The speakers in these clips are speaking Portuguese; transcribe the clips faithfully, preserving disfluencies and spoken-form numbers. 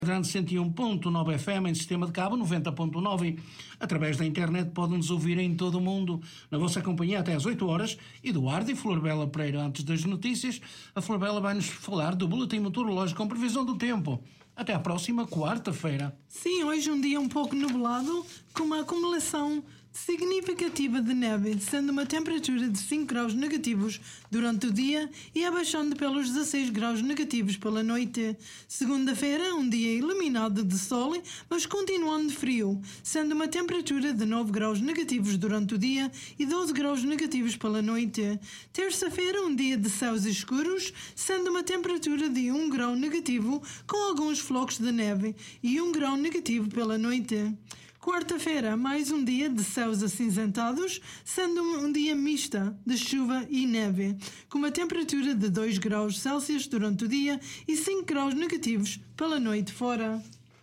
Grande cento e um ponto nove F M em sistema de cabo noventa ponto nove. Através da internet podem-nos ouvir em todo o mundo. Na vossa companhia até às oito horas. Eduardo e Flor Bela Pereira. Antes das notícias, a Flor Bela vai-nos falar do boletim meteorológico com previsão do tempo. Até à próxima quarta-feira. Sim, hoje um dia um pouco nublado, com uma acumulação significativa de neve, sendo uma temperatura de cinco graus negativos durante o dia e abaixando pelos dezasseis graus negativos pela noite. Segunda-feira, um dia iluminado de sol, mas continuando frio, sendo uma temperatura de nove graus negativos durante o dia e doze graus negativos pela noite. Terça-feira, um dia de céus escuros, sendo uma temperatura de um grau negativo com alguns flocos de neve e um grau negativo pela noite. Quarta-feira, mais um dia de céus acinzentados, sendo um dia mista de chuva e neve, com uma temperatura de dois graus Celsius durante o dia e cinco graus negativos pela noite fora.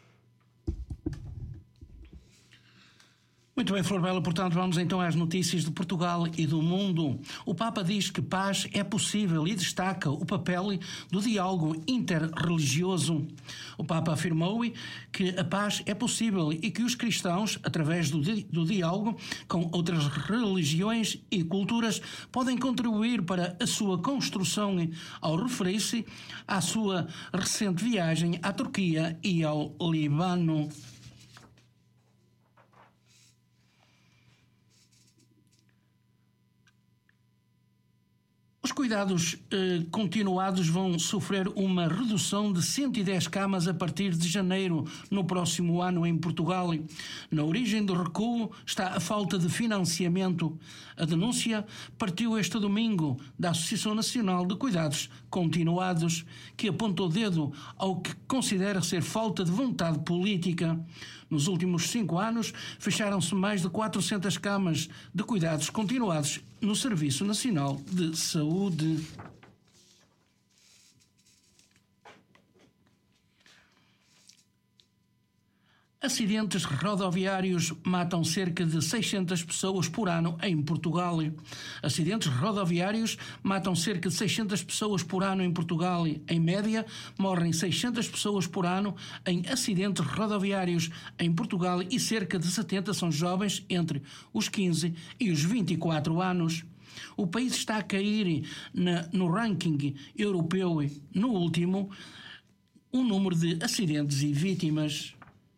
Muito bem, Flor Bela, portanto vamos então às notícias de Portugal e do mundo. O Papa diz que paz é possível e destaca o papel do diálogo interreligioso. O Papa afirmou que a paz é possível e que os cristãos, através do, di- do diálogo com outras religiões e culturas, podem contribuir para a sua construção, ao referir-se à sua recente viagem à Turquia e ao Líbano. Os cuidados eh, continuados vão sofrer uma redução de cento e dez camas a partir de janeiro no próximo ano em Portugal. Na origem do recuo está a falta de financiamento. A denúncia partiu este domingo da Associação Nacional de Cuidados Continuados, que apontou o dedo ao que considera ser falta de vontade política. Nos últimos cinco anos, fecharam-se mais de quatrocentas camas de cuidados continuados no Serviço Nacional de Saúde. Acidentes rodoviários matam cerca de seiscentas pessoas por ano em Portugal. Acidentes rodoviários matam cerca de seiscentas pessoas por ano em Portugal. Em média, morrem seiscentas pessoas por ano em acidentes rodoviários em Portugal e cerca de setenta são jovens entre os quinze e os vinte e quatro anos. O país está a cair na, no ranking europeu, no último, o número de acidentes e vítimas.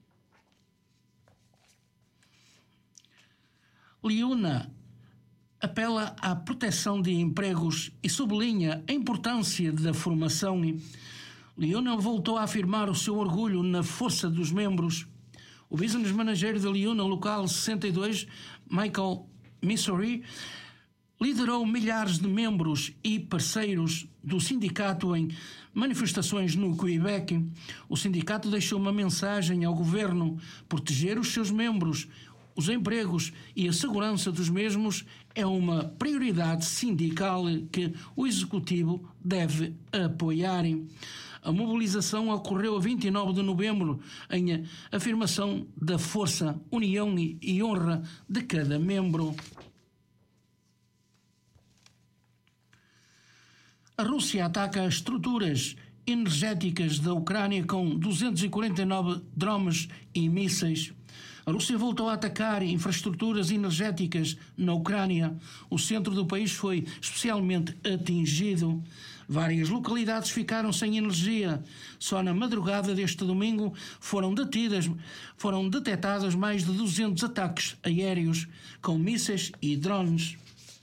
Liuna apela à proteção de empregos e sublinha a importância da formação. Liuna voltou a afirmar o seu orgulho na força dos membros. O business manager da Liuna Local sessenta e dois, Michael Missouri, liderou milhares de membros e parceiros do sindicato em manifestações no Quebec. O sindicato deixou uma mensagem ao governo: proteger os seus membros, os empregos e a segurança dos mesmos é uma prioridade sindical que o Executivo deve apoiar. A mobilização ocorreu a vinte e nove de novembro em afirmação da força, união e honra de cada membro. A Rússia ataca as estruturas energéticas da Ucrânia com duzentos e quarenta e nove drones e mísseis. A Rússia voltou a atacar infraestruturas energéticas na Ucrânia. O centro do país foi especialmente atingido. Várias localidades ficaram sem energia. Só na madrugada deste domingo foram detidas, foram detectados mais de duzentos ataques aéreos com mísseis e drones.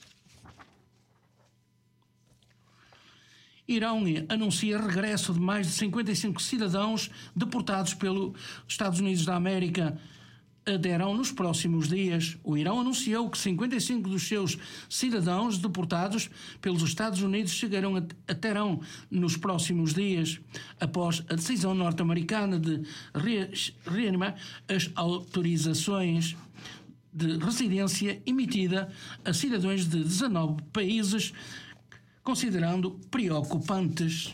Irão anuncia regresso de mais de cinquenta e cinco cidadãos deportados pelos Estados Unidos da América. Aderão nos próximos dias. O Irão anunciou que cinquenta e cinco dos seus cidadãos deportados pelos Estados Unidos chegarão a, a Teherão nos próximos dias, após a decisão norte-americana de re, reanimar as autorizações de residência emitida a cidadãos de dezanove países, considerando preocupantes.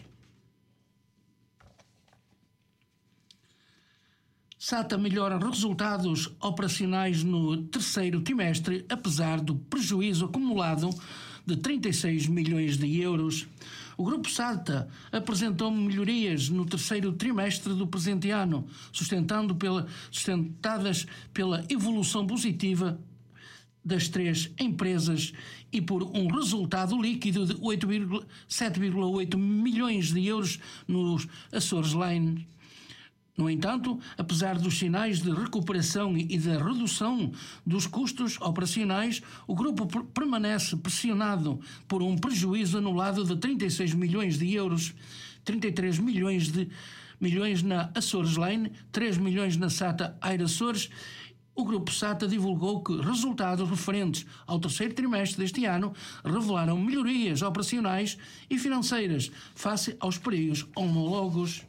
SATA melhora resultados operacionais no terceiro trimestre, apesar do prejuízo acumulado de trinta e seis milhões de euros. O Grupo SATA apresentou melhorias no terceiro trimestre do presente ano, sustentando pela, sustentadas pela evolução positiva das três empresas e por um resultado líquido de sete vírgula oito milhões de euros nos Açores Line. No entanto, apesar dos sinais de recuperação e da redução dos custos operacionais, o grupo permanece pressionado por um prejuízo anulado de trinta e seis milhões de euros, trinta e três milhões de milhões na Açores Line, três milhões na SATA Air Açores. O Grupo SATA divulgou que resultados referentes ao terceiro trimestre deste ano revelaram melhorias operacionais e financeiras face aos períodos homólogos.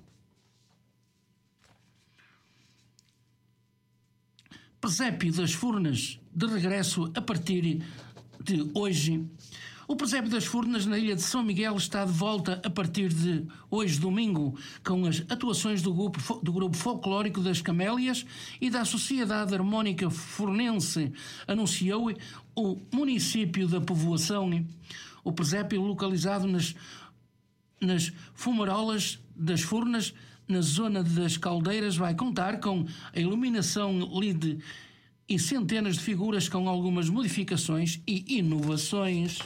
Presépio das Furnas, de regresso a partir de hoje. O Presépio das Furnas na ilha de São Miguel está de volta a partir de hoje, domingo, com as atuações do grupo, do grupo folclórico das Camélias e da Sociedade Harmónica Furnense, anunciou o município da povoação. O presépio, localizado nas, nas fumarolas das Furnas, na zona das Caldeiras, vai contar com a iluminação L E D e centenas de figuras com algumas modificações e inovações.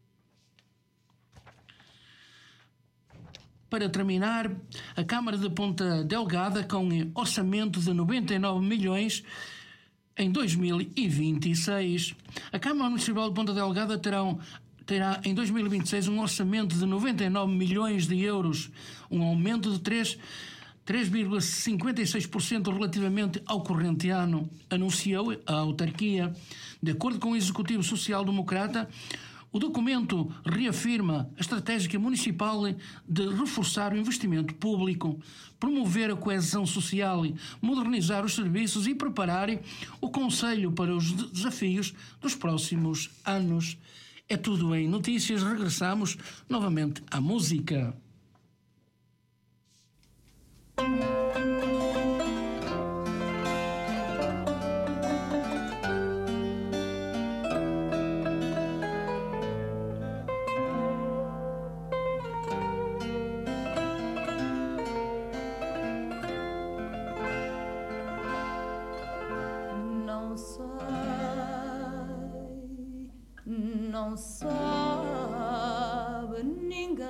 Para terminar, a Câmara de Ponta Delgada, com orçamento de noventa e nove milhões em dois mil e vinte e seis. A Câmara Municipal de Ponta Delgada terá um terá em dois mil e vinte e seis um orçamento de noventa e nove milhões de euros, um aumento de três vírgula cinquenta e seis por cento relativamente ao corrente ano, anunciou a autarquia. De acordo com o Executivo Social-Democrata, o documento reafirma a estratégia municipal de reforçar o investimento público, promover a coesão social, modernizar os serviços e preparar o Conselho para os desafios dos próximos anos. É tudo em notícias. Regressamos novamente à música. Não sei, não sabe ninguém,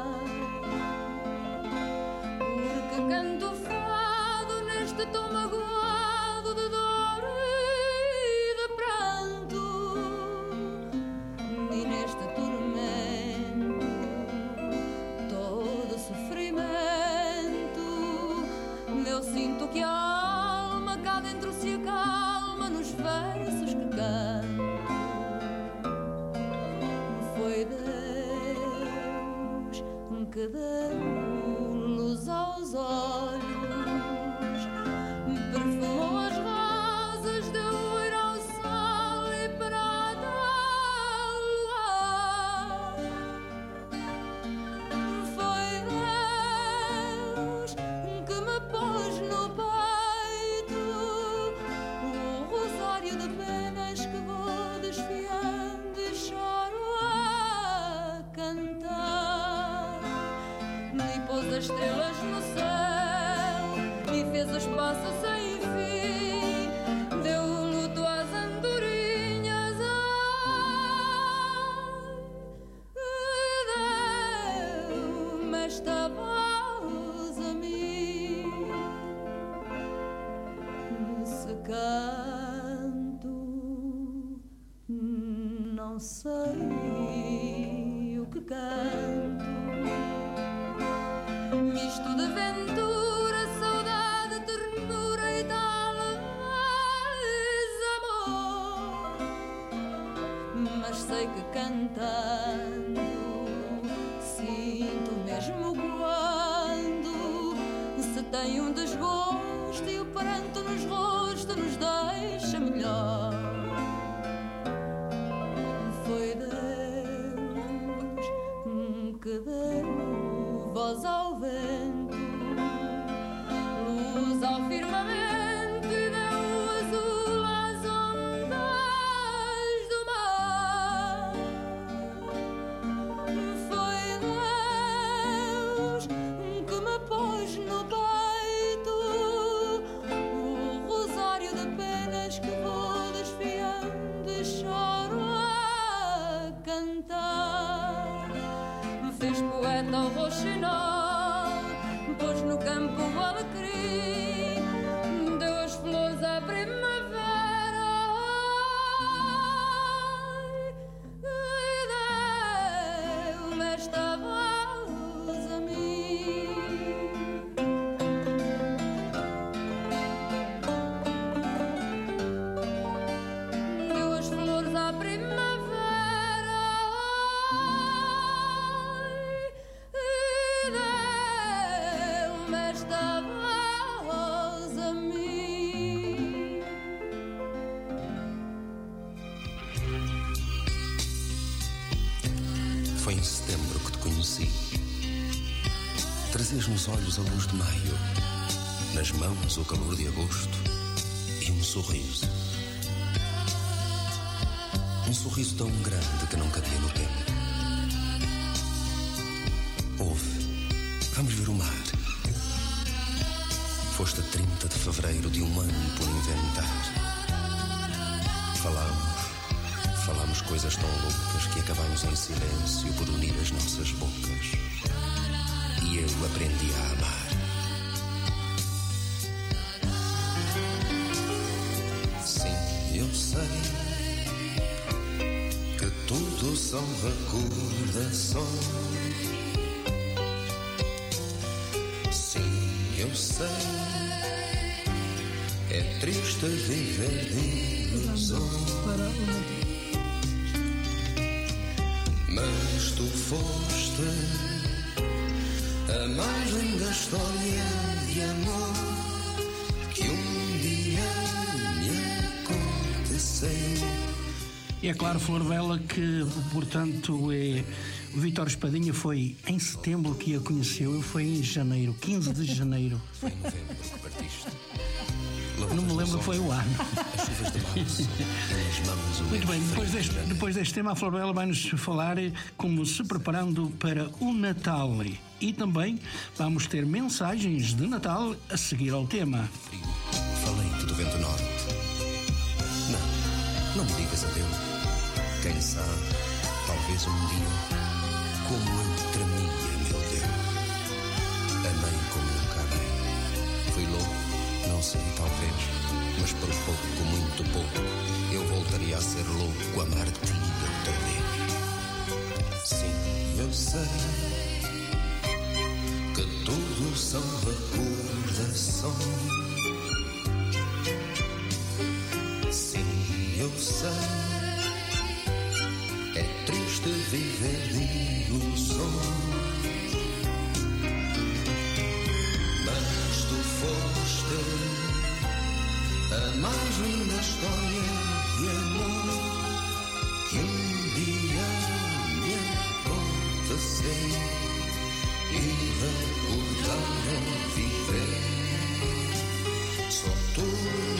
porque canto fado neste tom magoado de dor e de pranto, e neste tormento todo sofrimento. Eu sinto que a alma cá dentro se acalma nos versos que canto. Foi Deus que deu luz aos olhos, perfumou as rosas, deu ouro ao sol e prata ao luar. Foi Deus que me pôs no peito o rosário de penas que vou desfiando e choro a cantar. E pôs as estrelas no céu e fez os passos sem fim, deu luto às andorinhas, ai, deu-me esta voz a mim. Se canto, não sei o que canto. Misto de ventura, saudade, ternura e talvez amor. Mas sei que cantando sinto mesmo quando se tem um desgosto e o pranto nos rostos nos deixa melhor. Foi Deus que deu voz ao vento, luz ao firmamento e deu azul às ondas do mar. Foi volta ao roxinol, pôs no campo o alecrim, deu as flores à primavera. Foi em setembro que te conheci. Trazias nos olhos a luz de maio, nas mãos o calor de agosto e um sorriso. Um sorriso tão grande que não cabia no tempo. Ouve, vamos ver o mar. Foste a trinta de fevereiro de um ano por inventar. Falámos. Falámos coisas tão loucas que acabámos em silêncio por unir as nossas bocas. E eu aprendi a amar. Sim, eu sei que tudo são recordações. Sim, eu sei, é triste viver de ilusões. Mas tu foste a mais linda história de amor que um dia me aconteceu. E é claro, Flor Bela, que, portanto, é... o Vítor Espadinha foi em setembro que a conheceu, eu foi em janeiro, quinze de janeiro. Foi em novembro que partiste. Não me lembro que foi o ano. Muito bem, depois deste, depois deste tema, a Flor Bela vai-nos falar como se preparando para o Natal. E também vamos ter mensagens de Natal a seguir ao tema. Falei-te do vento norte. Não, não me digas adeus. Quem sabe, talvez um dia, como eu tremia, meu Deus. Amei como nunca amei. Fui louco, não sei, talvez, mas por pouco, muito pouco, eu voltaria a ser louco, amar-te outra vez. Sim, eu sei que tudo são recordações. Sim, eu sei, é triste viver de ilusões. Mas tu foste a mais linda história de amor que um dia me aconteceu. E recordar é viver, só tu e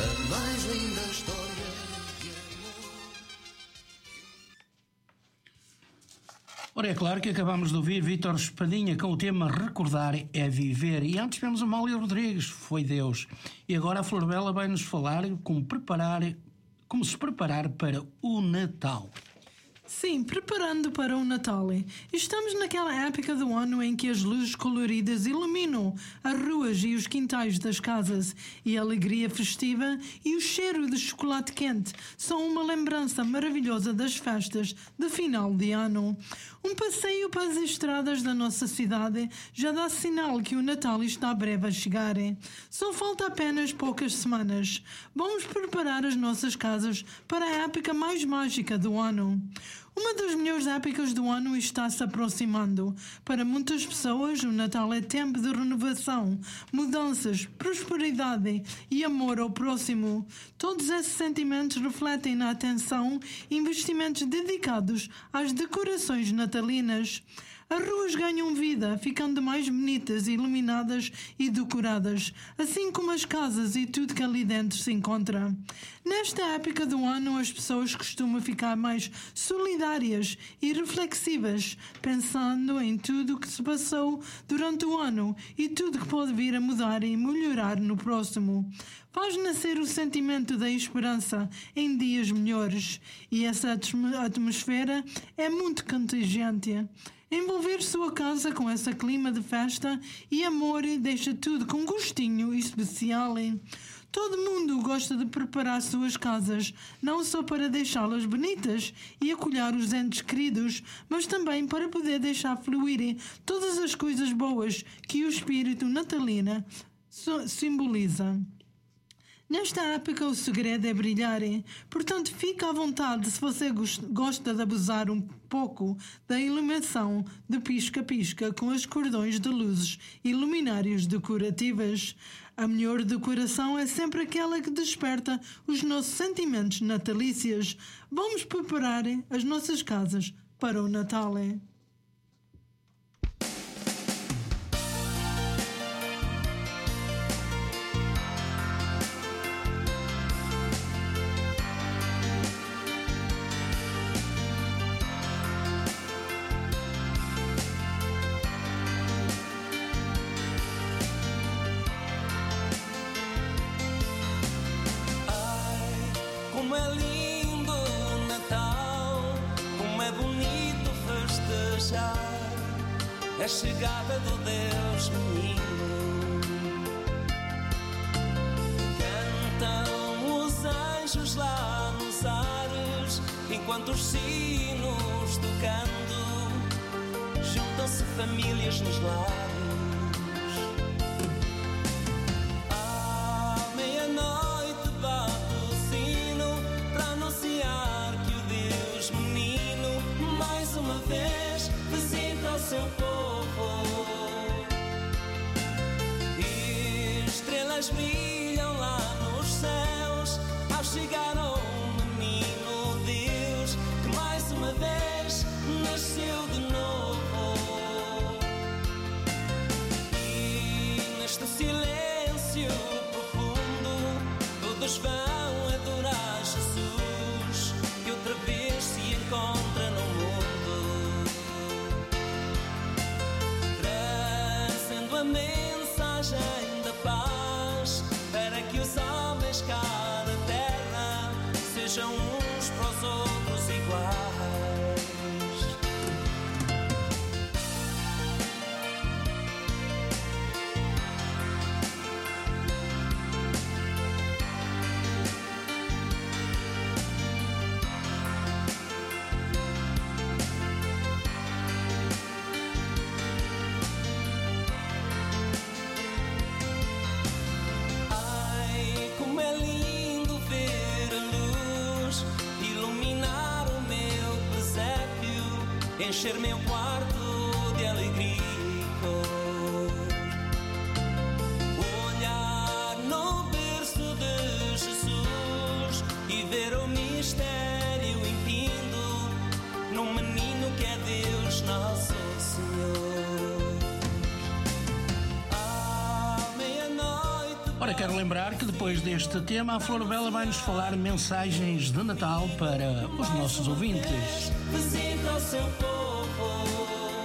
a mais linda história de amor. Ora, é claro que acabamos de ouvir Vítor Espadinha com o tema Recordar é Viver. E antes tivemos a Amália Rodrigues, Foi Deus. E agora a Flor Bela vai-nos falar como, preparar, como se preparar para o Natal. Sim, preparando para o Natal. Estamos naquela época do ano em que as luzes coloridas iluminam as ruas e os quintais das casas, e a alegria festiva e o cheiro de chocolate quente são uma lembrança maravilhosa das festas de final de ano. Um passeio para as estradas da nossa cidade já dá sinal que o Natal está breve a chegar. Só falta apenas poucas semanas. Vamos preparar as nossas casas para a época mais mágica do ano. Uma das melhores épocas do ano está se aproximando. Para muitas pessoas, o Natal é tempo de renovação, mudanças, prosperidade e amor ao próximo. Todos esses sentimentos refletem na atenção e investimentos dedicados às decorações natalinas. As ruas ganham vida, ficando mais bonitas, iluminadas e decoradas, assim como as casas e tudo que ali dentro se encontra. Nesta época do ano, as pessoas costumam ficar mais solidárias e reflexivas, pensando em tudo o que se passou durante o ano e tudo que pode vir a mudar e melhorar no próximo. Faz nascer o sentimento da esperança em dias melhores, e essa atmosfera é muito contagiante. Envolver sua casa com esse clima de festa e amor deixa tudo com gostinho especial. Todo mundo gosta de preparar suas casas, não só para deixá-las bonitas e acolher os entes queridos, mas também para poder deixar fluir todas as coisas boas que o espírito natalino simboliza. Nesta época o segredo é brilhar, portanto fica à vontade se você gosta de abusar um pouco da iluminação de pisca-pisca com os cordões de luzes e luminárias decorativas. A melhor decoração é sempre aquela que desperta os nossos sentimentos natalícios. Vamos preparar as nossas casas para o Natal. Como é lindo o Natal, como é bonito festejar a chegada do Deus menino. Cantam os anjos lá nos ares, enquanto os sinos tocando, juntam-se famílias nos lares. Seu povo, estrelas brilham lá nos céus ao chegar ao menino Deus, que mais uma vez nasceu de novo. E neste silêncio profundo todos vão adorar Jesus, que outra vez se encontra no mundo. A mensagem da paz, para que os homens cá da terra sejam uns para os outros iguais. Encher meu quarto de alegria e cor, olhar no berço de Jesus e ver o mistério impindo num menino que é Deus nosso Senhor. À meia-noite. Ora, Ora, quero lembrar que depois deste tema a Flor Bela vai nos falar mensagens de Natal para os nossos ouvintes. Visita o seu povo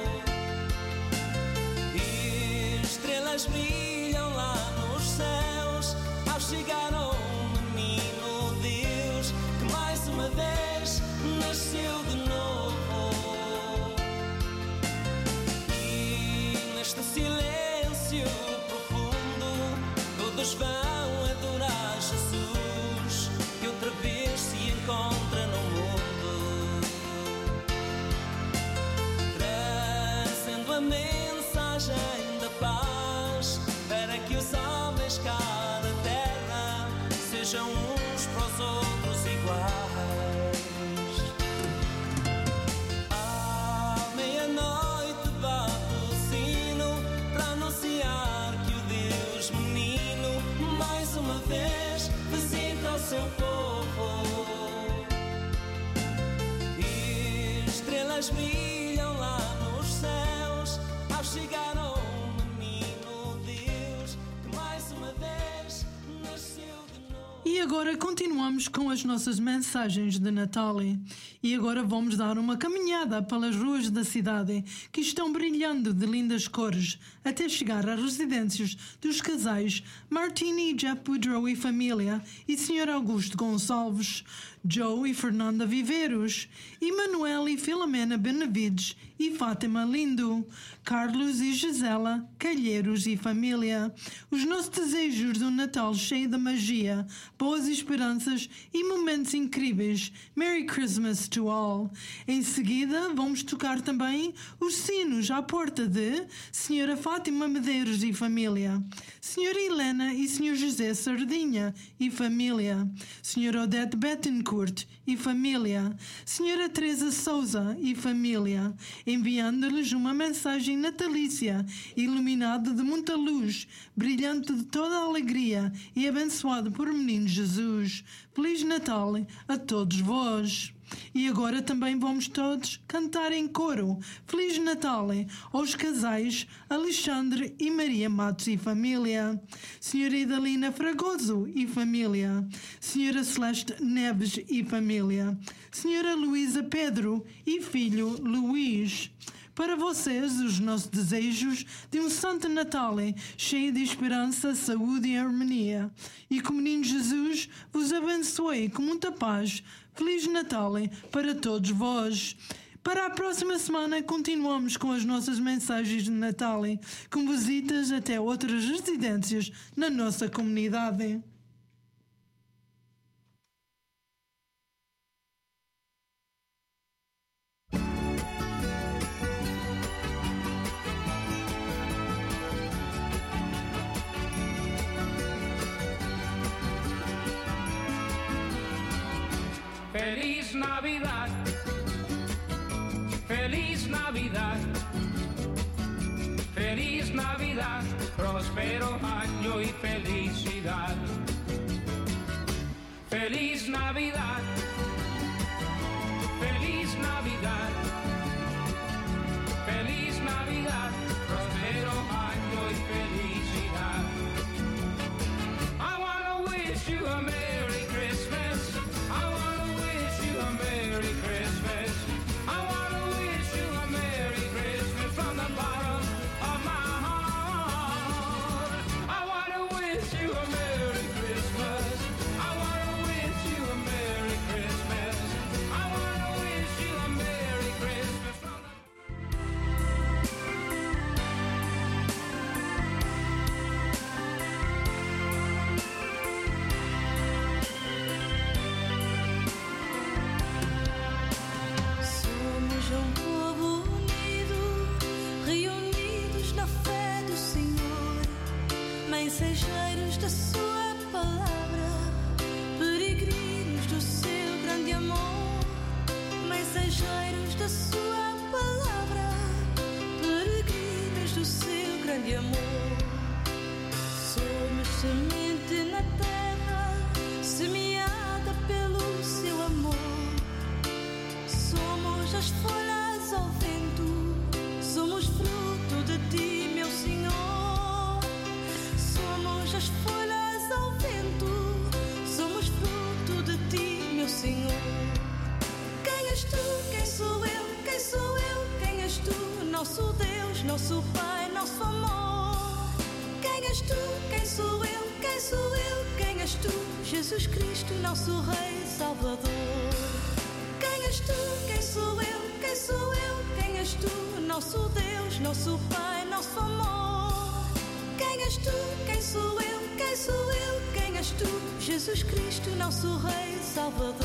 e estrelas brilham lá nos céus ao chegar um menino Deus que mais uma vez nasceu de novo. E neste silêncio profundo todos vão adorar Jesus que outra vez se encontra no mundo, trazendo a mensagem da paz para que os homens cá da terra sejam uns para os outros iguais. À meia-noite bate o sino para anunciar que o Deus menino mais uma vez visita o seu povo e estrelas brilham lá nos céus ao chegar um menino Deus que mais uma vez nasceu de novo. E agora continuamos com as nossas mensagens de Natal. E agora vamos dar uma caminhada pelas ruas da cidade que estão brilhando de lindas cores até chegar às residências dos casais Martini e Jeff Woodrow e família e senhor Augusto Gonçalves, Joe e Fernanda Viveiros, Emanuel e Filomena Benavides e Fátima Lindo, Carlos e Gisela Calheiros e família. Os nossos desejos de um Natal cheio de magia, boas esperanças e momentos incríveis. Merry Christmas to all. Em seguida, vamos tocar também os sinos à porta de senhora Fátima Medeiros e família, senhora Helena e senhor José Sardinha e família, senhora Odete Bettencourt e família, senhora Teresa Souza e família, enviando-lhes uma mensagem natalícia, iluminada de muita luz, brilhante de toda a alegria e abençoado por menino Jesus. Feliz Natal a todos vós. E agora também vamos todos cantar em coro Feliz Natal aos casais Alexandre e Maria Matos e família, senhora Idalina Fragoso e família, senhora Celeste Neves e família, senhora Luísa Pedro e filho Luís. Para vocês, os nossos desejos de um Santo Natal cheio de esperança, saúde e harmonia. E que o menino Jesus vos abençoe com muita paz. Feliz Natal para todos vós. Para a próxima semana continuamos com as nossas mensagens de Natal, com visitas até outras residências na nossa comunidade. Feliz Navidad, feliz Navidad, feliz Navidad, próspero año y felicidad. Feliz Navidad, feliz Navidad, feliz Navidad, próspero año y felicidad. I wanna wish you a Merry Christmas. I wanna wish you a Merry Christmas. I wanna wish you a Merry Christmas from the bottom of my heart. I wanna wish you a Merry Christmas. I wanna wish you a Merry Christmas. nosso Pai, nosso amor. Quem és tu? Quem sou eu? Quem sou eu? Quem és tu? Jesus Cristo, nosso Rei Salvador. Quem és tu? Quem sou eu? Quem sou eu? Quem és tu? Nosso Deus, nosso Pai, nosso amor. Quem és tu? Quem sou eu? Quem sou eu? Quem és tu? Jesus Cristo, nosso Rei Salvador.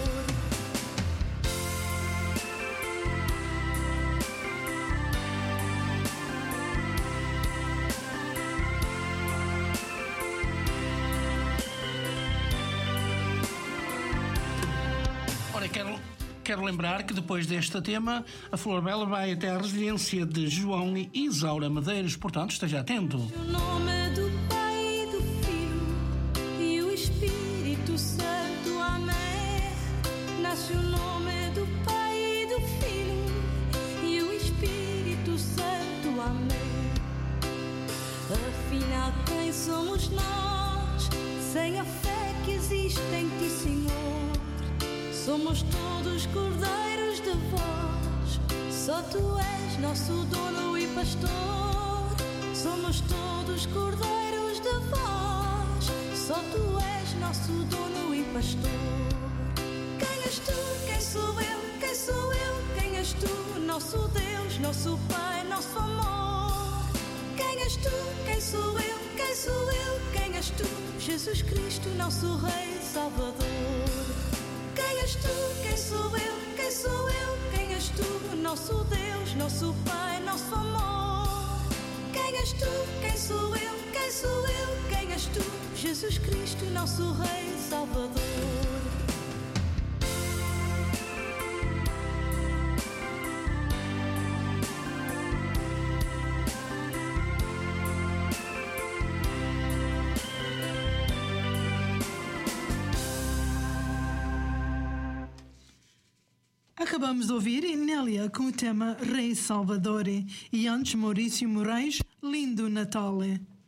Ora, quero, quero lembrar que depois deste tema, a Flor Bela vai até à residência de João e Isaura Medeiros, portanto, esteja atento. O nome do Pai e do Filho e o Espírito Santo, amém. Nasce o nome do Pai e do Filho e o Espírito Santo, amém. Afinal, quem somos nós, sem a fé que existe em Ti, Senhor? Somos todos cordeiros de vós, só Tu és nosso dono e pastor. Somos todos cordeiros de vós, só Tu és nosso dono e pastor. Quem és Tu? Quem sou eu? Quem sou eu? Quem és Tu? Nosso Deus, nosso Pai, nosso amor. Quem és Tu? Quem sou eu? Quem sou eu? Quem és Tu? Jesus Cristo, nosso Rei Salvador. Quem és tu? Quem sou eu? Quem sou eu? Quem és tu? Nosso Deus, nosso Pai, nosso amor. Quem és tu? Quem sou eu? Quem sou eu? Quem és tu? Jesus Cristo, nosso Rei Salvador. Acabamos de ouvir Inélia com o tema Rei Salvador e antes Maurício Moraes, Lindo Natal.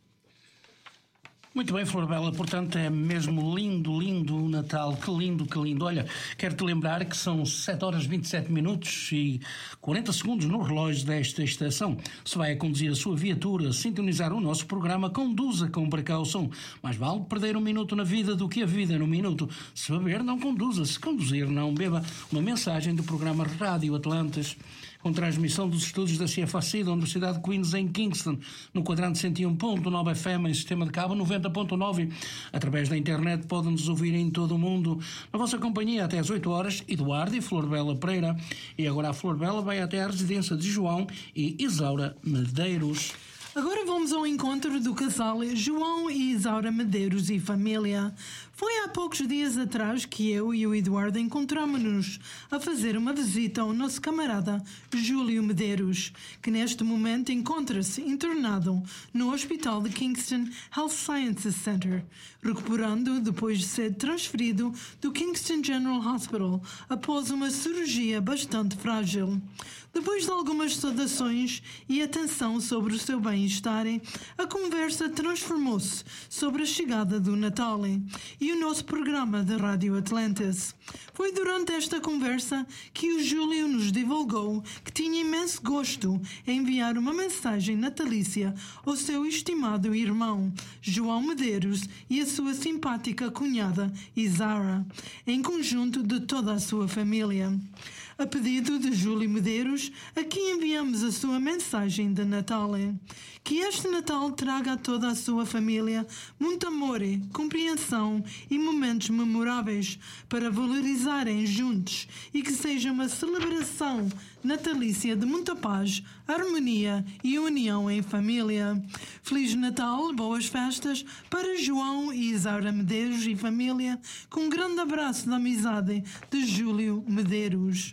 Muito bem, Flor Bela, portanto é mesmo lindo, lindo o Natal, que lindo, que lindo. Olha, quero-te lembrar que são sete horas e vinte e sete minutos e quarenta segundos no relógio desta estação. Se vai a conduzir a sua viatura, sintonizar o nosso programa, conduza com precaução. Mais vale perder um minuto na vida do que a vida num minuto. Se beber, não conduza. Se conduzir, não beba. Uma mensagem do programa Rádio Atlantis, com transmissão dos estúdios da C F A C da Universidade de Queens em Kingston, no quadrante cento e um ponto nove F M, em sistema de cabo noventa ponto nove. Através da internet podem-nos ouvir em todo o mundo. Na vossa companhia até às oito horas, Eduardo e Flor Bela Pereira. E agora a Flor Bela vai até à residência de João e Isaura Medeiros. Agora vamos ao encontro do casal João e Isaura Medeiros e família. Foi há poucos dias atrás que eu e o Eduardo encontramos-nos a fazer uma visita ao nosso camarada Júlio Medeiros, que neste momento encontra-se internado no Hospital de Kingston Health Sciences Center, recuperando depois de ser transferido do Kingston General Hospital após uma cirurgia bastante frágil. Depois de algumas saudações e atenção sobre o seu bem-estar, a conversa transformou-se sobre a chegada do Natal e o nosso programa da Rádio Atlantis. Foi durante esta conversa que o Júlio nos divulgou que tinha imenso gosto em enviar uma mensagem natalícia ao seu estimado irmão, João Medeiros, e a sua simpática cunhada, Isaura, em conjunto de toda a sua família. A pedido de Júlio Medeiros, aqui enviamos a sua mensagem de Natal. Que este Natal traga a toda a sua família muito amor, compreensão e momentos memoráveis para valorizarem juntos e que seja uma celebração natalícia de muita paz, harmonia e união em família. Feliz Natal, boas festas para João e Isaura Medeiros e família, com um grande abraço de amizade de Júlio Medeiros.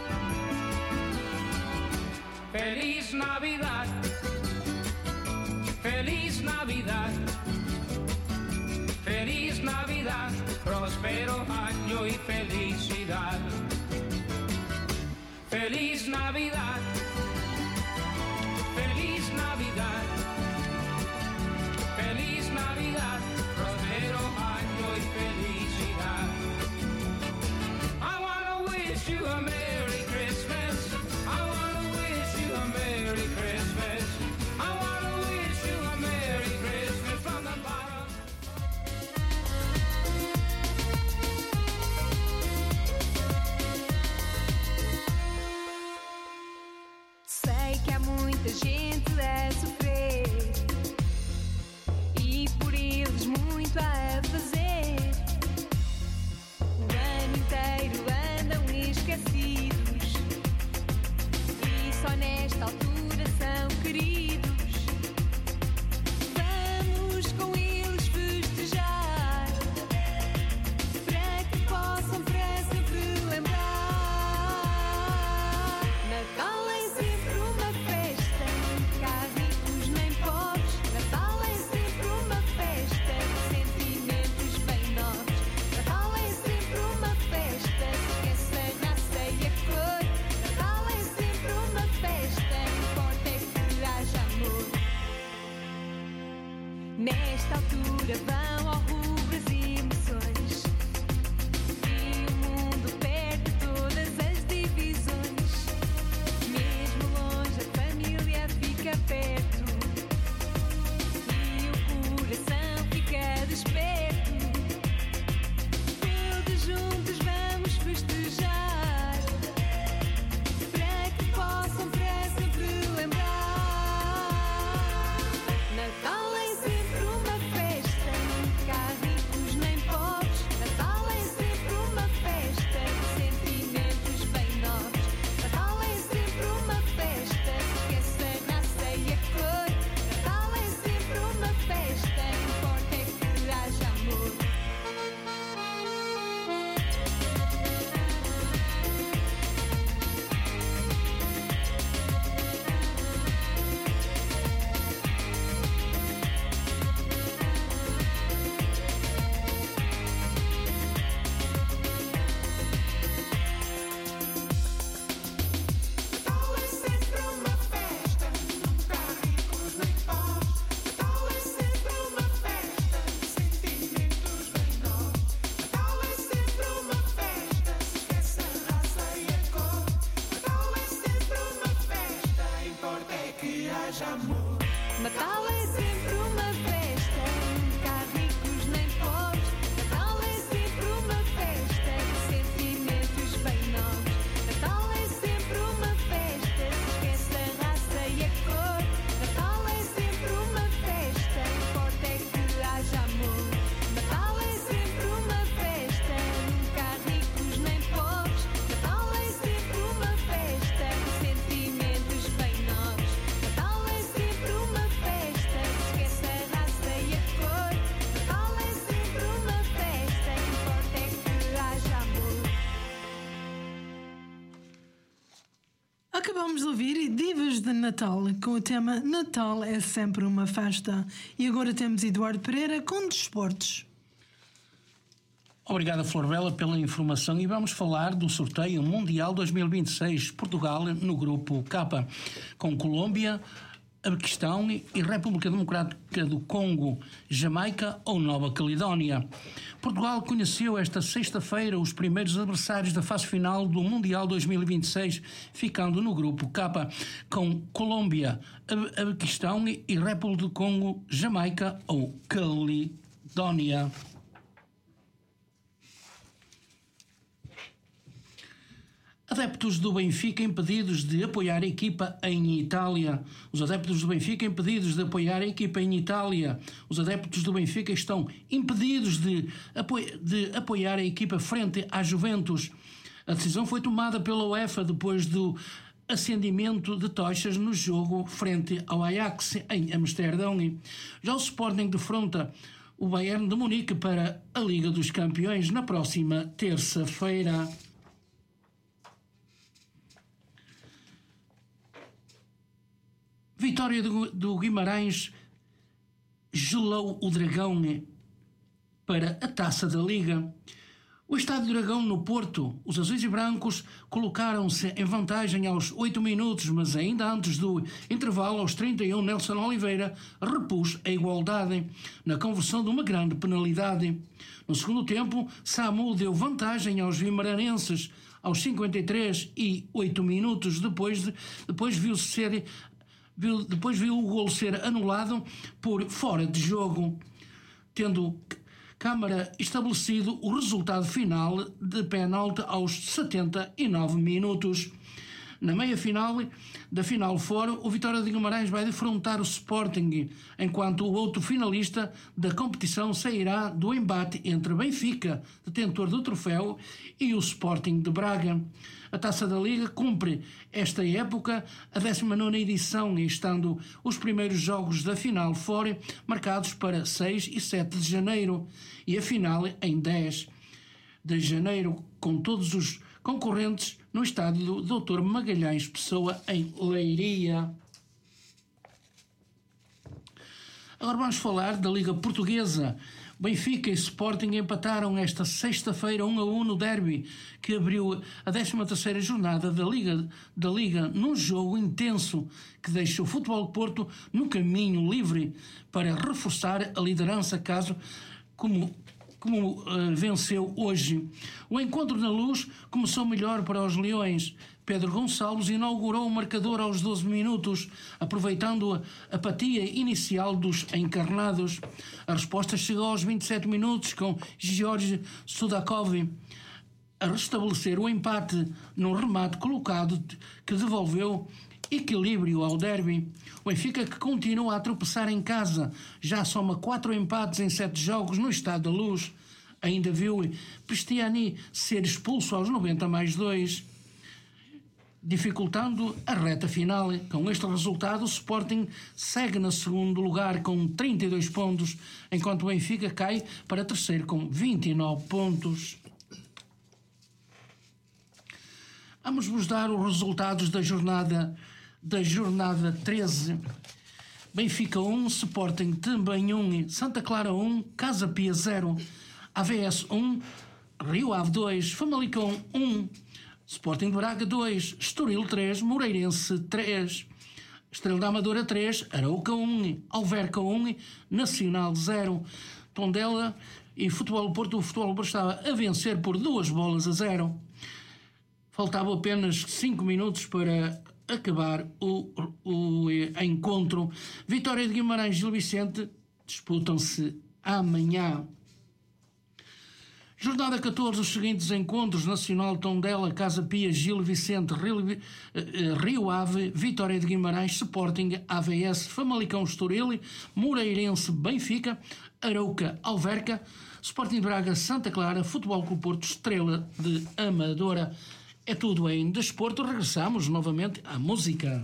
Feliz Navidad, Feliz Navidad, Feliz Navidad, próspero año y felicidad. Feliz Navidad, Feliz Navidad, Feliz Navidad, próspero año y felicidad. I wanna wish you a Merry Christmas. I wanna wish you a Merry Christmas. haja amor. Natal é sempre uma festa, nunca há ricos nem pobres. Natal é sempre uma festa de sentimentos bem novos. Natal é sempre uma festa, se esquece a raça e a cor. Natal é sempre uma festa, importa é que haja amor. Natal é sempre uma festa, nunca há ricos nem pobres. Natal é sempre uma festa de sentimentos bem novos. Natal é sempre uma festa, se esquece a raça e a cor. Natal é sempre uma festa, importa é que haja amor. Acabamos de ouvir Divas de Natal com o tema Natal é sempre uma festa. E agora temos Eduardo Pereira com Desportos. Obrigado, Flor Bela, pela informação e vamos falar do sorteio Mundial dois mil e vinte e seis, Portugal no grupo K, com Colômbia, Uzbequistão e República Democrática do Congo, Jamaica ou Nova Caledónia. Portugal conheceu esta sexta-feira os primeiros adversários da fase final do Mundial dois mil e vinte e seis, ficando no grupo K, com Colômbia, Uzbequistão e República do Congo, Jamaica ou Caledónia. Adeptos do Benfica impedidos de apoiar a equipa em Itália. Os adeptos do Benfica impedidos de apoiar a equipa em Itália. Os adeptos do Benfica estão impedidos de, apo- de apoiar a equipa frente à Juventus. A decisão foi tomada pela UEFA depois do acendimento de tochas no jogo frente ao Ajax em Amsterdão. Já o Sporting defronta o Bayern de Munique para a Liga dos Campeões na próxima terça-feira. Vitória do, do Guimarães gelou o Dragão para a Taça da Liga. O Estádio do Dragão, no Porto, os azuis e brancos colocaram-se em vantagem aos oito minutos, mas ainda antes do intervalo, aos trinta e um, Nelson Oliveira repôs a igualdade na conversão de uma grande penalidade. No segundo tempo, Samu deu vantagem aos vimaranenses aos cinquenta e três e oito minutos, depois, de, depois viu-se ser... Viu, depois viu o golo ser anulado por fora de jogo, tendo Câmara estabelecido o resultado final de pênalti aos setenta e nove minutos. Na meia-final da Final Four, o Vitória de Guimarães vai defrontar o Sporting, enquanto o outro finalista da competição sairá do embate entre Benfica, detentor do troféu, e o Sporting de Braga. A Taça da Liga cumpre esta época a décima nona edição, estando os primeiros jogos da Final Four marcados para seis e sete de janeiro e a final em dez de janeiro, com todos os concorrentes no estádio do doutor Magalhães Pessoa, em Leiria. Agora vamos falar da Liga Portuguesa. Benfica e Sporting empataram esta sexta-feira um a um no derby, que abriu a décima terceira jornada da Liga, da Liga num jogo intenso que deixa o Futebol de Porto no caminho livre para reforçar a liderança caso como como uh, venceu hoje. O encontro na Luz começou melhor para os Leões. Pedro Gonçalves inaugurou o marcador aos doze minutos, aproveitando a apatia inicial dos encarnados. A resposta chegou aos vinte e sete minutos, com George Sudakov a restabelecer o empate num remate colocado que devolveu equilíbrio ao derby. O Benfica, que continua a tropeçar em casa, já soma quatro empates em sete jogos no Estádio da Luz. Ainda viu Cristiani ser expulso aos noventa mais dois, dificultando a reta final. Com este resultado, o Sporting segue no segundo lugar com trinta e dois pontos, enquanto o Benfica cai para terceiro com vinte e nove pontos. Vamos-vos dar os resultados da jornada da jornada treze. Benfica um, Sporting também um, Santa Clara um, Casa Pia zero, A V S um, Rio Ave dois, Famalicão um, Sporting de Braga dois, Estoril três, Moreirense três, Estrela da Amadora três, Arauca um, Alverca um, Nacional zero, Tondela e Futebol do Porto. O Futebol do Porto estava a vencer por duas bolas a zero. Faltavam apenas cinco minutos para acabar o, o encontro. Vitória de Guimarães e Gil Vicente disputam-se amanhã. Jornada catorze, os seguintes encontros: Nacional Tondela, Casa Pia, Gil Vicente, Rio, Rio Ave, Vitória de Guimarães, Sporting, A V S, Famalicão, Estoril, Moreirense, Benfica, Arouca, Alverca, Sporting de Braga, Santa Clara, Futebol Clube Porto, Estrela de Amadora. É tudo em desporto. Regressamos novamente à música.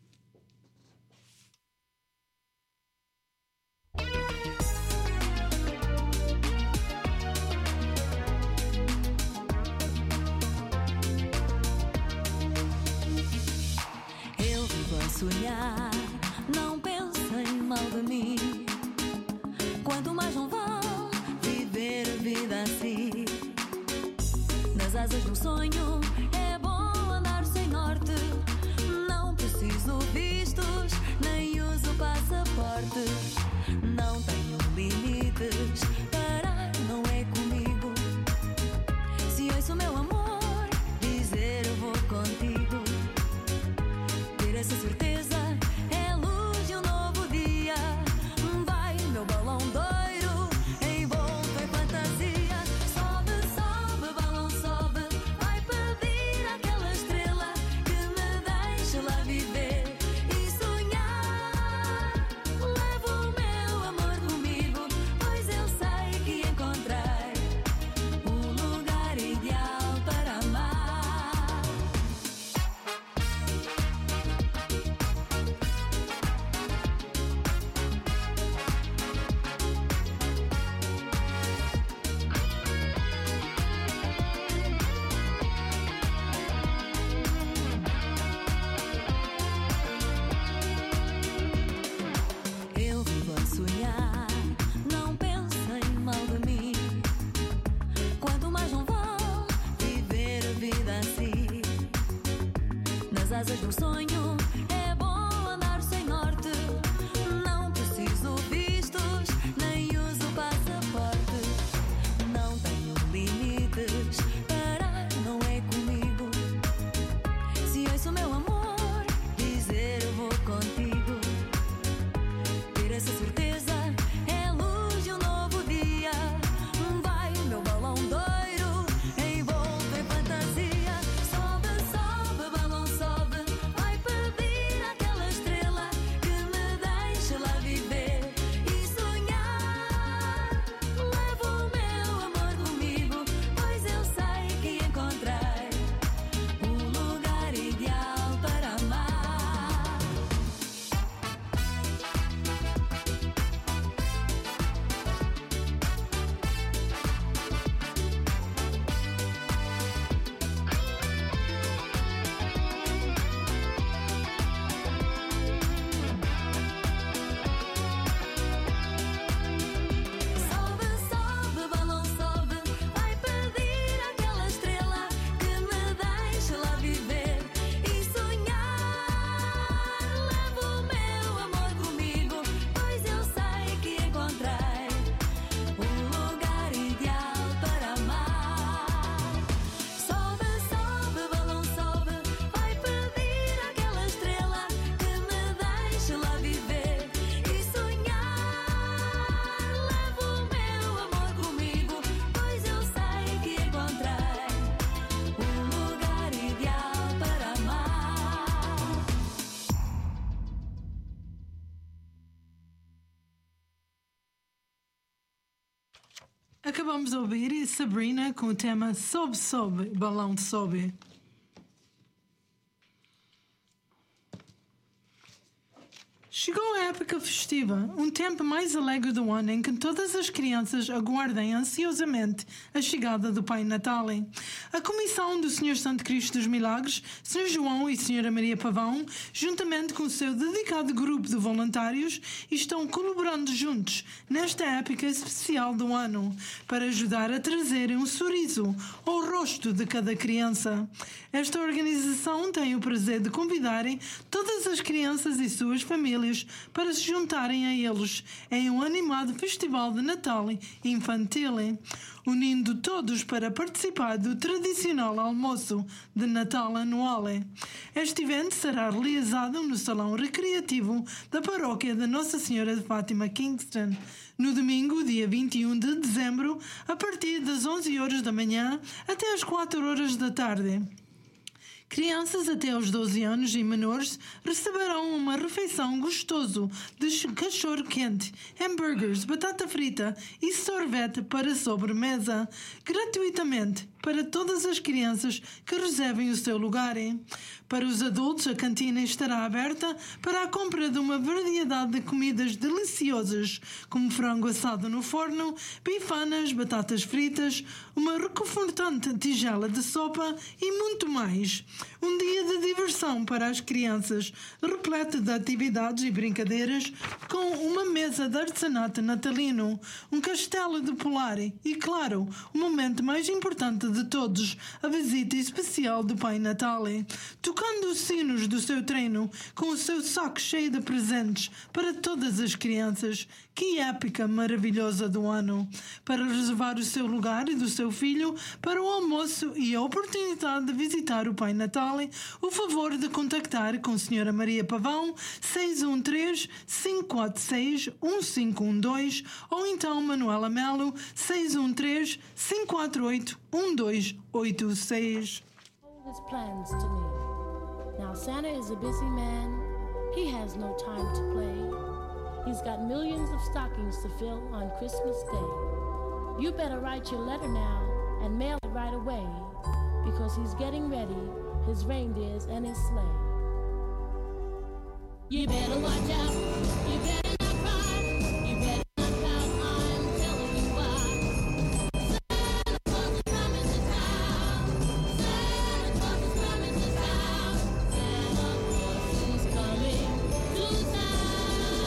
Eu vivo a sonhar, não pensem mal de mim. Quanto mais não vão viver a vida assim, nas asas do sonho é bom andar sem norte. Não preciso vistos, nem uso passaporte. Não tenho limites, parar não é comigo. Se ouço o meu amor dizer eu vou contigo, ter essa certeza é a luz de um novo dia. Vai meu balão doiro, envolto em fantasia. Sobe, sobe, balão sobe, vai pedir àquela estrela que me deixe lá viver e sonhar. Levo o meu amor comigo, pois eu sei que encontrei o lugar ideal para amar. Eu vivo a sonhar, não pensem mal de mim. Quanto mais não vão viver a vida assim, nas asas do sonho é bom andar sem norte. Não preciso vistos, nem uso passaporte. Não tenho limites, parar não é comigo. Se ouço o meu amor dizer eu vou contigo, ter essa certeza é a luz de um novo dia. Vai meu balão doiro, envolto em fantasia. Sobe, sobe, balão sobe, vai pedir àquela estrela que me deixe lá viver e sonhar. Levo o meu amor comigo, pois eu sei que encontrei o lugar ideal para amar. Sobe, sobe, balão sobe, vai pedir àquela estrela que me deixe lá viver e sonhar. Levo o meu amor comigo, pois eu sei que encontrei o lugar ideal para amar. Sobe, sobe, balão sobe, vai pedir àquela estrela que me deixe lá viver e sonhar. Levo o meu amor comigo, pois eu sei que encontrei o lugar ideal para amar. Acabamos de ouvir Sabrina com o tema Sobe, Sobe, Balão Sobe. Chegou a época festiva, um tempo mais alegre do ano em que todas as crianças aguardem ansiosamente a chegada do Pai Natal. A Comissão do Senhor Santo Cristo dos Milagres, Senhor João e Senhora Maria Pavão, juntamente com o seu dedicado grupo de voluntários, estão colaborando juntos nesta época especial do ano para ajudar a trazer um sorriso ao rosto de cada criança. Esta organização tem o prazer de convidarem todas as crianças e suas famílias famílias para se juntarem a eles em um animado festival de Natal infantil, unindo todos para participar do tradicional almoço de Natal anual. Este evento será realizado no Salão Recreativo da Paróquia de Nossa Senhora de Fátima, Kingston, no domingo, dia vinte e um de dezembro, a partir das onze horas da manhã até às quatro horas da tarde. Crianças até aos doze anos e menores receberão uma refeição gostoso de cachorro quente, hambúrgueres, batata frita e sorvete para sobremesa, gratuitamente para todas as crianças que reservem o seu lugar. Para os adultos, a cantina estará aberta para a compra de uma variedade de comidas deliciosas, como frango assado no forno, bifanas, batatas fritas, uma reconfortante tigela de sopa e muito mais. Um dia de diversão para as crianças, repleto de atividades e brincadeiras, com uma mesa de artesanato natalino, um castelo de polar e, claro, o momento mais importante de todos, a visita especial do Pai Natal, tocando os sinos do seu treino com o seu saco cheio de presentes para todas as crianças. Que época maravilhosa do ano! Para reservar o seu lugar e do seu filho para o almoço e a oportunidade de visitar o Pai Natal, o favor de contactar com a Senhora Maria Pavão seis um três, cinco quatro seis, um cinco um dois ou então Manuela Melo seis um três, cinco quatro oito, um dois oito seis. His plans to me. Now Santa is a busy man. He has no time to play. He's got millions of stockings to fill on Christmas Day. You better write your letter now and mail it right away, because he's getting ready, his reindeers and his sleigh. You better watch out. You better not cry. You better not pout. I'm telling you why. Santa Claus is coming to town. Santa Claus is coming to town. Santa Claus is coming to town.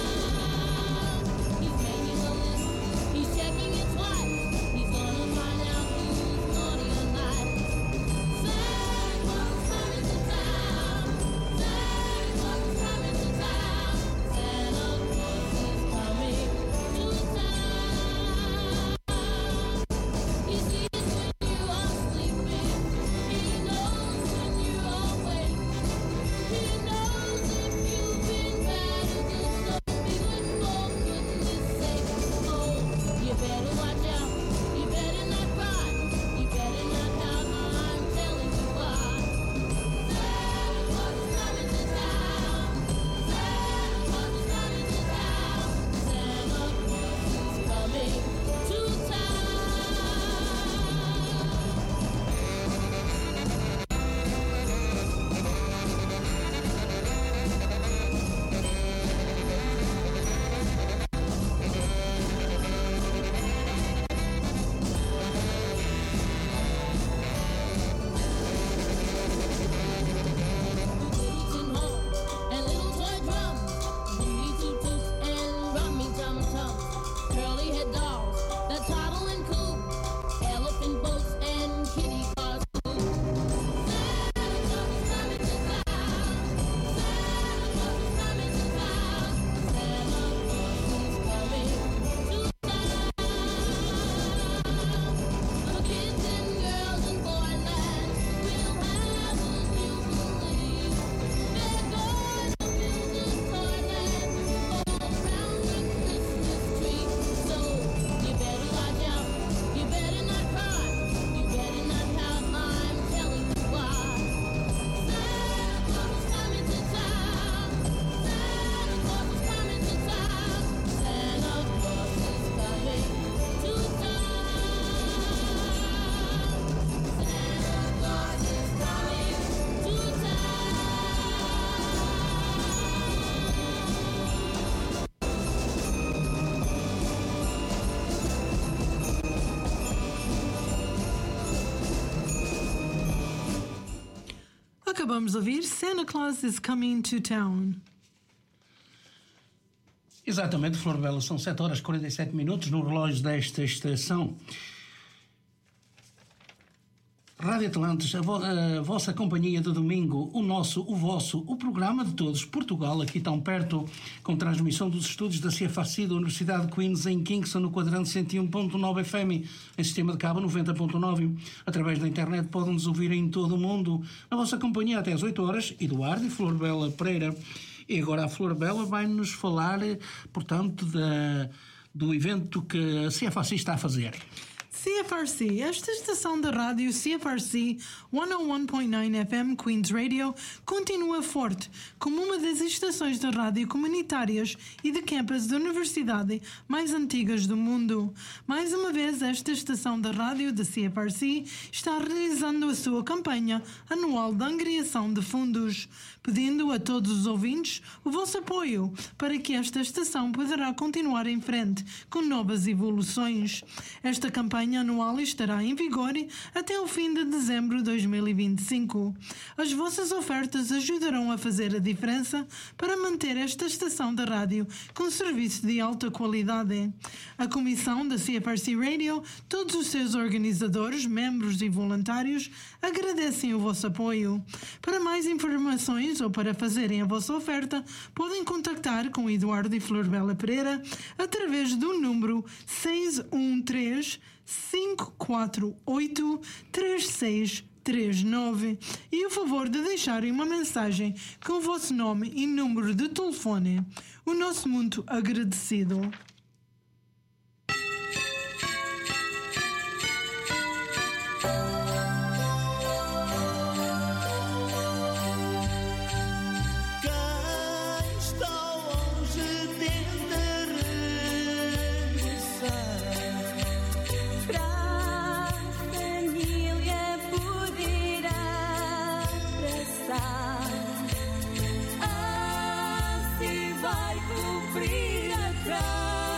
He's making a list. He's checking it twice. He's gonna find out who's naughty or nice. Santa Claus is coming to town. Santa Claus is coming to town. Santa Claus is coming to town. He sees when you are sleeping. He knows when you're awake. He knows if you've been bad or good, so be good for goodness sake. Oh, you better watch out. You better not cry. You better not pout. I'm telling you why. Santa Claus is coming to town. Santa Claus is coming to town. Santa Claus is coming to town. Tin horn and little toy drums, dingy toot toots and rummy tum tums, curly head dolls that toddle and coo, elephant boats and kitty cars too. Santa Claus is coming to town. Santa Claus is coming to town. Santa Claus is coming to town. The kids and girls in Boyland will have a jubilee. They're going to build a toyland all around the Christmas tree. So you better watch out. You better not cry. You better not pout. I'm telling you why. Santa Claus is coming to town. Santa Claus is coming to town. Santa Claus is coming to town. Santa Claus is coming to town. Acabamos de ouvir Santa Claus is Coming to Town. Exatamente, Flor Bela, são sete horas e quarenta e sete minutos no relógio desta estação. Rádio Atlantes, a, vo a vossa companhia de domingo, o nosso, o vosso, o programa de todos, Portugal, aqui tão perto, com transmissão dos estudos da C F A C da Universidade de Queens em Kingston, no quadrante cento e um ponto nove F M, em sistema de cabo noventa ponto nove. Através da internet podem-nos ouvir em todo o mundo. Na vossa companhia até às oito horas, Eduardo e Flor Bela Pereira. E agora a Flor Bela vai-nos falar, portanto, da, do evento que a C F A C está a fazer. C F R C, esta estação da rádio C F R C cento e um ponto nove F M Queens Radio continua forte como uma das estações de rádio comunitárias e de campus da universidade mais antigas do mundo. Mais uma vez, esta estação da rádio da C F R C está realizando a sua campanha anual de angariação de fundos, pedindo a todos os ouvintes o vosso apoio para que esta estação poderá continuar em frente com novas evoluções. Esta campanha anual estará em vigor até o fim de dezembro de dois mil e vinte e cinco. As vossas ofertas ajudarão a fazer a diferença para manter esta estação da rádio com serviço de alta qualidade. A comissão da C F R C Radio, todos os seus organizadores, membros e voluntários agradecem o vosso apoio. Para mais informações ou para fazerem a vossa oferta, podem contactar com Eduardo e Flor Bela Pereira através do número seis um três, cinco quatro oito, três seis três nove e o favor de deixarem uma mensagem com o vosso nome e número de telefone. O nosso muito agradecido. Assim vai cumprir a graça.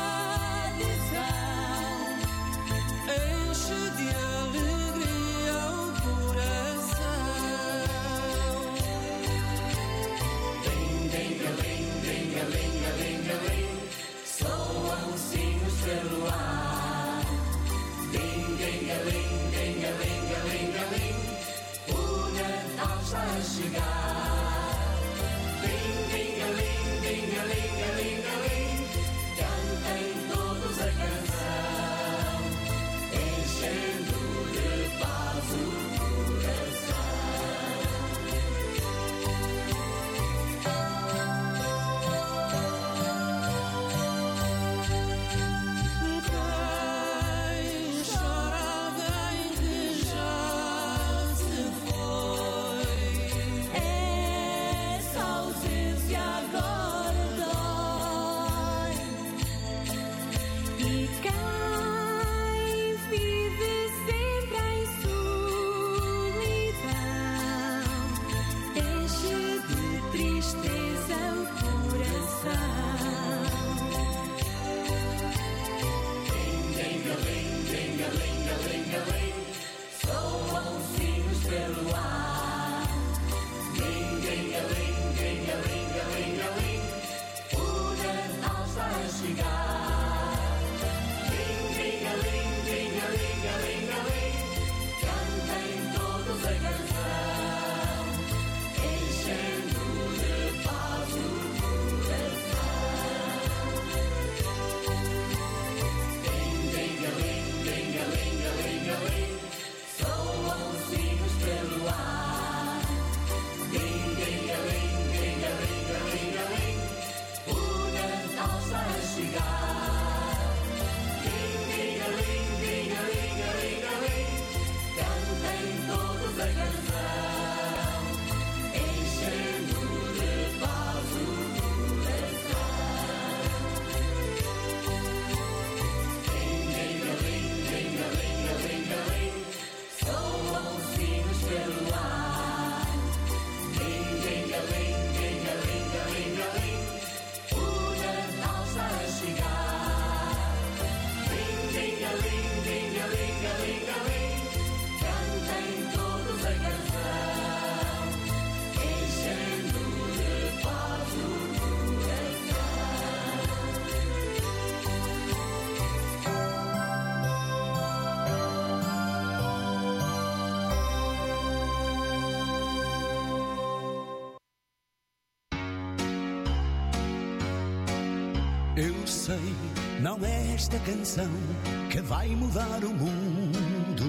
Eu sei, não é esta canção que vai mudar o mundo.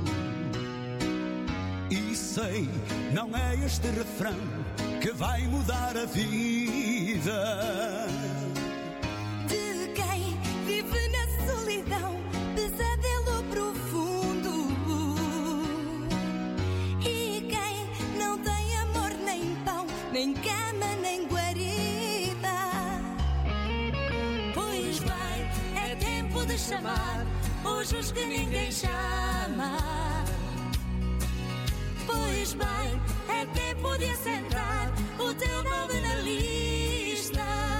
E sei, não é este refrão que vai mudar a vida. De quem vive na solidão, pesadelo profundo. E quem não tem amor nem pão, nem cama, nem guarida. Pois bem, é tempo de chamar hoje os que ninguém chama. Pois bem, é tempo de assentar o teu nome na lista.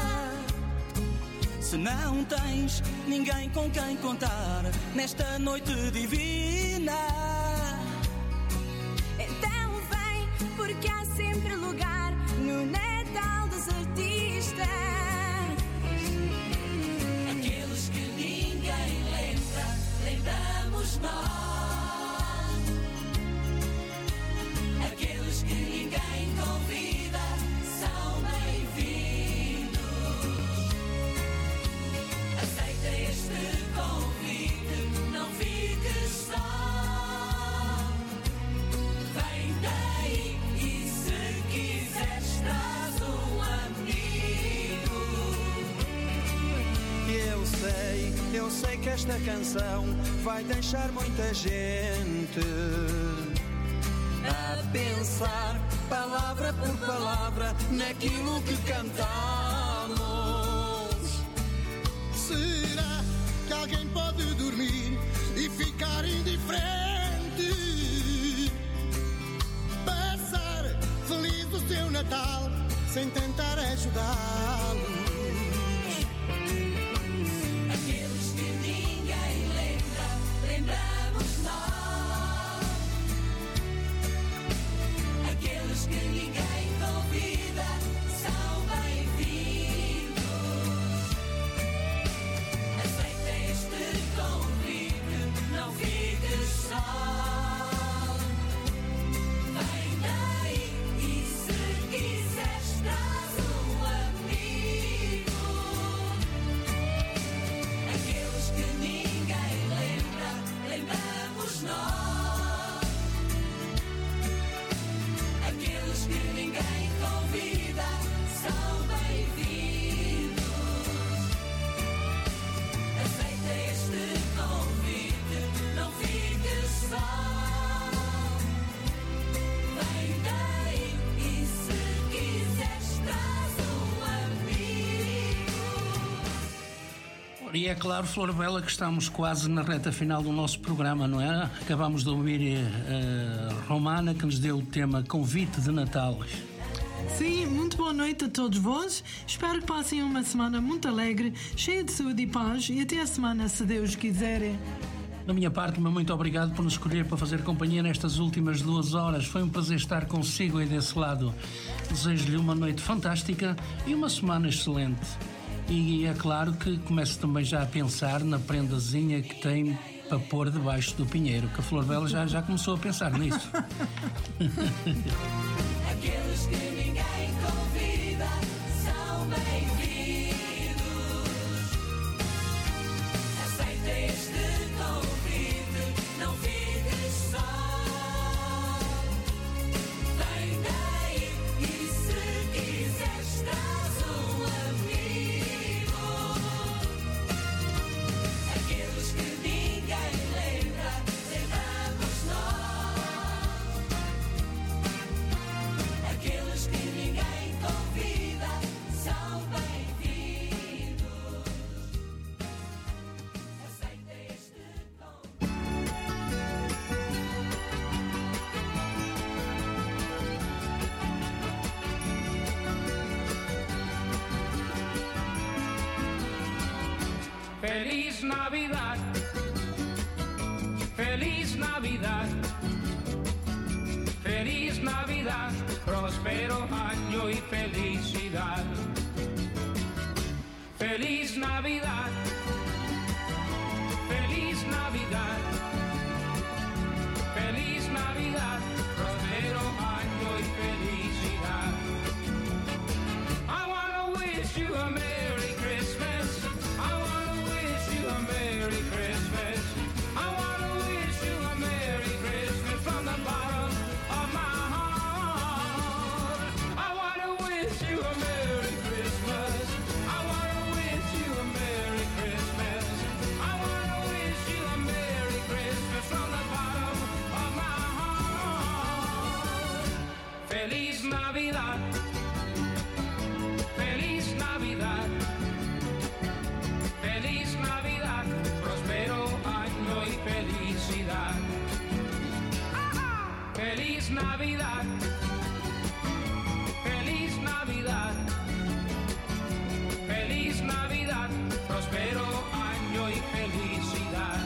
Se não tens ninguém com quem contar nesta noite divina, então vem, porque há sempre lugar no Natal dos artistas. aqueles que ninguém lembra, lembramos nós. Aqueles que ninguém convida são bem-vindos. Aceita este convite, não fiques só. Vem daí e se quiseres traz um amigo. Eu sei, eu sei que esta canção vai deixar muita gente a pensar, palavra por palavra, naquilo que cantamos. Será que alguém pode dormir e ficar indiferente? Passar feliz o seu Natal sem tentar ajudá-lo. Aqueles que ninguém lembra, lembramos nós. Aqueles que ninguém convida são bem-vindos. Aceita este convite, não fiques só. Vem daí e se quiseres traz um amigo. Aqueles que ninguém lembra, lembramos nós. Aqueles que ninguém convida são bem-vindos. Aceita este convite, não fiques só. Vem daí e se quiseres traz um amigo. E é claro, Flor Bela, que estamos quase na reta final do nosso programa, não é? Acabamos de ouvir a Romana, que nos deu o tema Convite de Natal. Sim, muito boa noite a todos vós. Espero que passem uma semana muito alegre, cheia de saúde e paz, e até a semana, se Deus quiser. Da minha parte, muito obrigado por nos escolher para fazer companhia nestas últimas duas horas. Foi um prazer estar consigo aí desse lado. Desejo-lhe uma noite fantástica e uma semana excelente. E é claro que começo também já a pensar na prendazinha que tem para pôr debaixo do pinheiro, que a Flor Bela já, já começou a pensar nisso. Aqueles que ninguém convida são bem-vindos. Aceita este convite, não fiques só. Vem daí e se quiseres traz um amigo. Aqueles que ninguém lembra, lembramos nós. Aqueles que ninguém convida são bem-vindos. Aceita este convite. Feliz Navidad, feliz Navidad, feliz Navidad, próspero año y felicidad. Feliz Navidad, feliz Navidad, feliz Navidad, próspero año y felicidad. I wanna wish you a Merry Christmas. Navidad, feliz Navidad, feliz Navidad, próspero año y felicidad.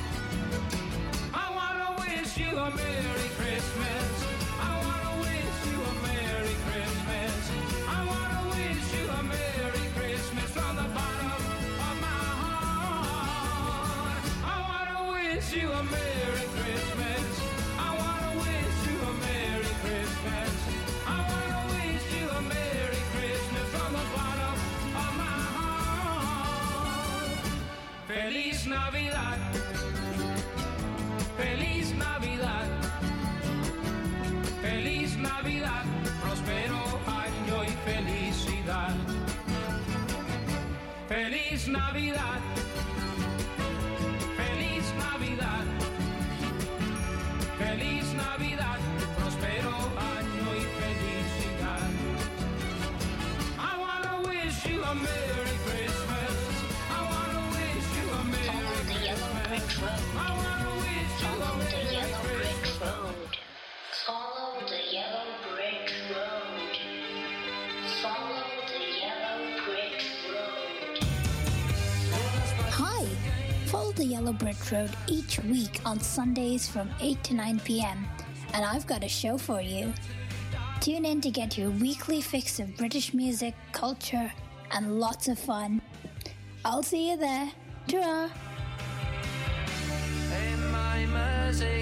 I wanna wish you a Merry Christmas. I wanna wish you a Merry Christmas. I wanna wish you a Merry Christmas from the bottom of my heart. I wanna wish you a Merry Christmas. I wanna wish you a Merry Christmas. I wanna wish you a Merry Christmas from the bottom of my heart. Feliz Navidad. Feliz Navidad. Feliz Navidad. Próspero año y felicidad. Feliz Navidad. Feliz Navidad. Feliz Navidad. Próspero año y felicidad. I wanna wish you a Merry Christmas. I wanna wish you a Merry Christmas. I wanna wish you a Merry Christmas. Follow the yellow brick road. Follow the yellow brick road. Hi! Follow the yellow brick road each week on Sundays from eight to nine p.m. And I've got a show for you. Tune in to get your weekly fix of British music, culture, and lots of fun. I'll see you there. Ta-ra! Hey, my mercy.